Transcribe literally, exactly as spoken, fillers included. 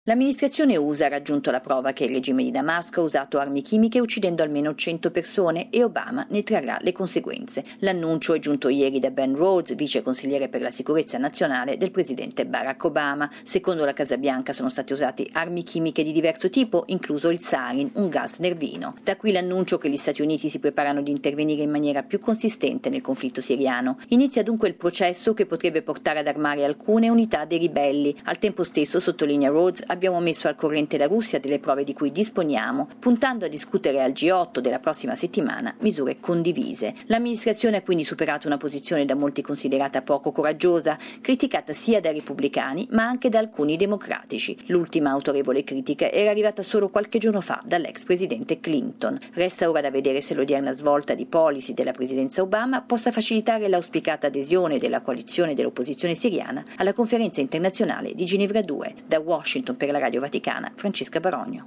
L'amministrazione U S A ha raggiunto la prova che il regime di Damasco ha usato armi chimiche uccidendo almeno cento persone e Obama ne trarrà le conseguenze. L'annuncio è giunto ieri da Ben Rhodes, vice consigliere per la sicurezza nazionale del presidente Barack Obama. Secondo la Casa Bianca sono state usate armi chimiche di diverso tipo, incluso il sarin, un gas nervino. Da qui l'annuncio che gli Stati Uniti si preparano di intervenire in maniera più consistente nel conflitto siriano. Inizia dunque il processo che potrebbe portare ad armare alcune unità dei ribelli. Al tempo stesso, sottolinea Rhodes, abbiamo messo al corrente la Russia delle prove di cui disponiamo, puntando a discutere al G otto della prossima settimana misure condivise. L'amministrazione ha quindi superato una posizione da molti considerata poco coraggiosa, criticata sia dai repubblicani ma anche da alcuni democratici. L'ultima autorevole critica era arrivata solo qualche giorno fa dall'ex presidente Clinton. Resta ora da vedere se l'odierna svolta di policy della presidenza Obama possa facilitare l'auspicata adesione della coalizione dell'opposizione siriana alla conferenza internazionale di Ginevra due. Da Washington per la Radio Vaticana, Francesca Baronio.